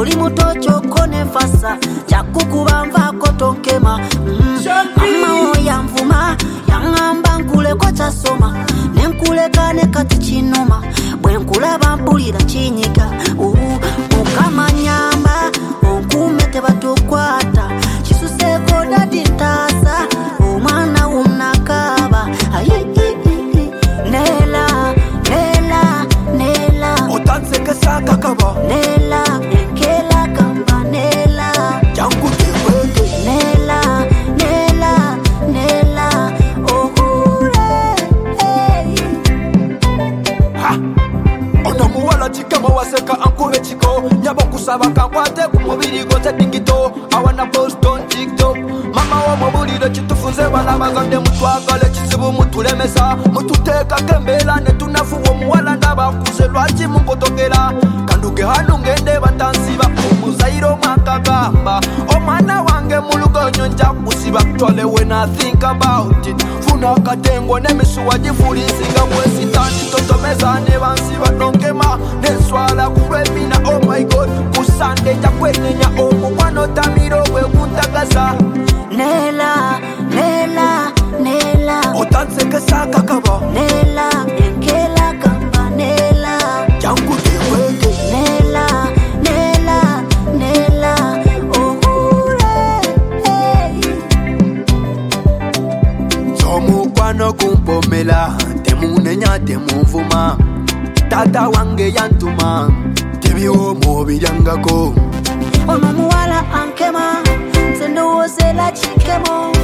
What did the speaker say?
oli muto kyokko nefasa jakukuba nvaako tonkema mama oyanvuma yaŋŋamba nkuleko kyasoma nenkuleka ne kati kinuma bwe nkulaba mpulira kinyiga mukama nyamba onkuume tebatukwata kisuseeko dadi ntaasa omwana wunakaaba nela nela nela otansekesa kakaba nela enkela kamba nela jankutekweke nela nela nela ohule ono muwala kikama waseka ankube kiko nyabo kusaba kankwate ku mubiri gwo tedingito awana post on TikTok mama wa mubuliro kitufunze bana bagande mutwagale kizibu mutulemesa mututeeka kembela ne tunafuwa muwala ndabakuze lwaki mukotokera kanduge hanu ngende batansiba omuzairo makagamba omwana wange mulugonyo nja kusiba kutwale when I think about it funa katengo nemisuwa jifulisinga mwesitani totomeza ne bansiba nonkema nenswala kubemina oh my god kusande jakwenenya omumwana tamiro we kuntagaza nela nela nela otansekesa kakaba nela enkela kamba nela jankutekweke nela nela nela ohule somukwano kumpomela temunenya temunvuma tata wange yantuma tebyomo biryangako ono muwala ankema nze ndowooza era kikemo